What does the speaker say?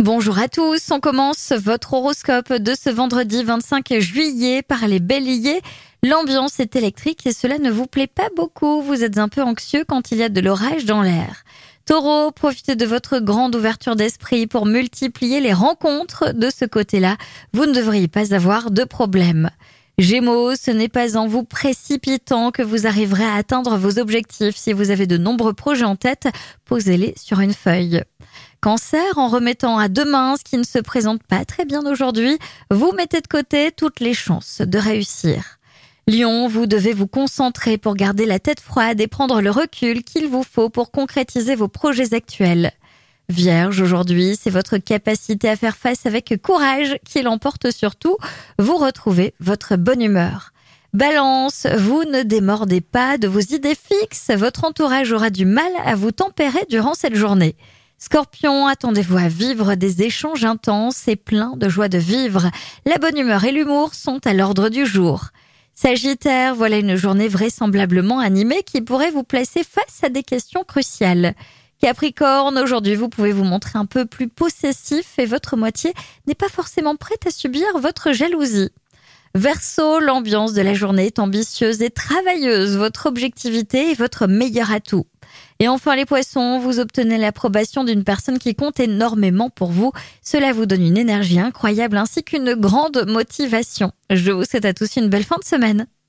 Bonjour à tous, on commence votre horoscope de ce vendredi 25 juillet par les béliers. L'ambiance est électrique et cela ne vous plaît pas beaucoup, vous êtes un peu anxieux quand il y a de l'orage dans l'air. Taureau, profitez de votre grande ouverture d'esprit pour multiplier les rencontres de ce côté-là, vous ne devriez pas avoir de problème. Gémeaux, ce n'est pas en vous précipitant que vous arriverez à atteindre vos objectifs. Si vous avez de nombreux projets en tête, posez-les sur une feuille. Cancer, en remettant à demain ce qui ne se présente pas très bien aujourd'hui, vous mettez de côté toutes les chances de réussir. Lion, vous devez vous concentrer pour garder la tête froide et prendre le recul qu'il vous faut pour concrétiser vos projets actuels. Vierge, aujourd'hui, c'est votre capacité à faire face avec courage qui l'emporte sur tout. Vous retrouvez votre bonne humeur. Balance, vous ne démordez pas de vos idées fixes. Votre entourage aura du mal à vous tempérer durant cette journée. Scorpion, attendez-vous à vivre des échanges intenses et pleins de joie de vivre. La bonne humeur et l'humour sont à l'ordre du jour. Sagittaire, voilà une journée vraisemblablement animée qui pourrait vous placer face à des questions cruciales. Capricorne, aujourd'hui vous pouvez vous montrer un peu plus possessif et votre moitié n'est pas forcément prête à subir votre jalousie. Verseau, l'ambiance de la journée est ambitieuse et travailleuse. Votre objectivité est votre meilleur atout. Et enfin les poissons, vous obtenez l'approbation d'une personne qui compte énormément pour vous. Cela vous donne une énergie incroyable ainsi qu'une grande motivation. Je vous souhaite à tous une belle fin de semaine.